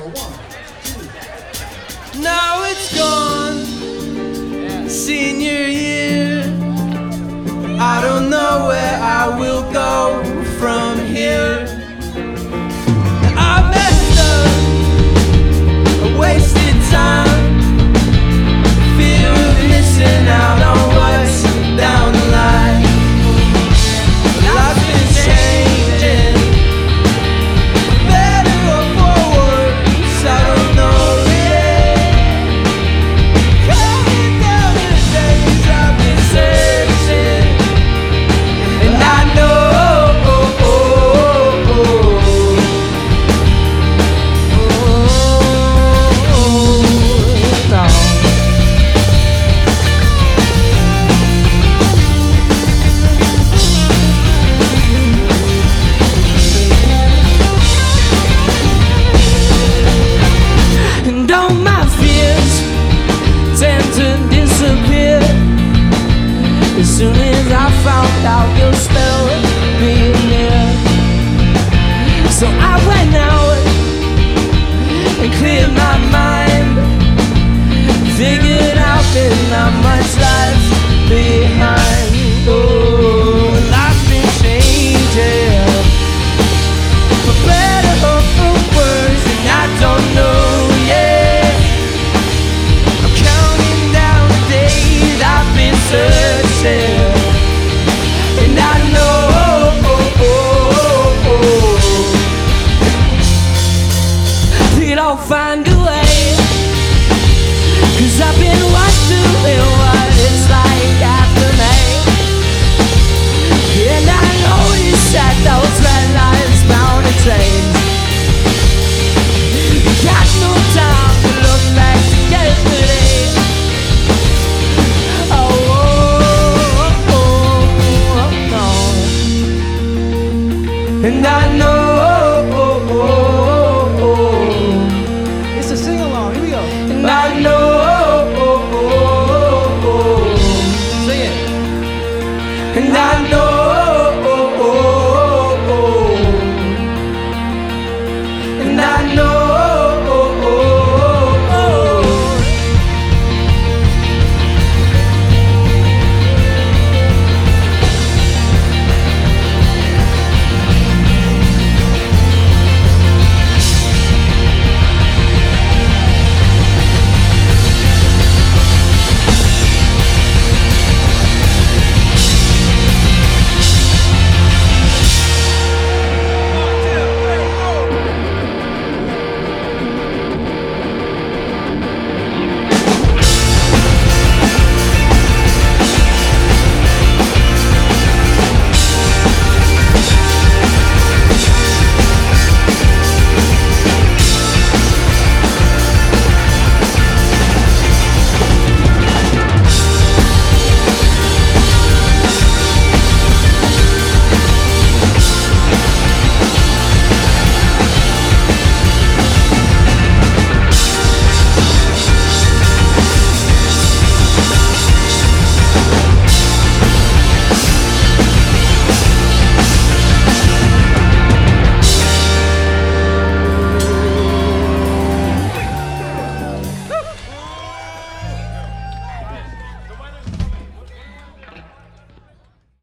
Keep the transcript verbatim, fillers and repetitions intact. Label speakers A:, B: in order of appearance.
A: Now it's gone, senior year. I don't know where I will go from here. I messed up, I wasted time, fear of missing out on what's down the line. Life's been changing, better or for worse, I don't know yet. Counting down the days I've been searching, and I know and all my fears tend to disappear as soon as I found out your spell being near. So I went out and cleared my mind, figured out there's not much life behind. Oh, life's been changing, for better or for worse, and I don't know yet. I'm counting down the days I've been searching, and I know we'll all find a way, 'cause I've been watched doing what it's like after me. And I know you said those red lights bound to train.